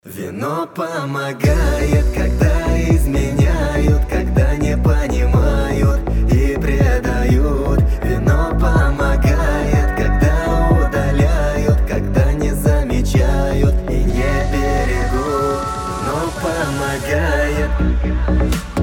Вино помогает, когда изменяют, когда не понимают и предают. Вино помогает, когда удаляют, когда не замечают и не берегут. Вино помогает.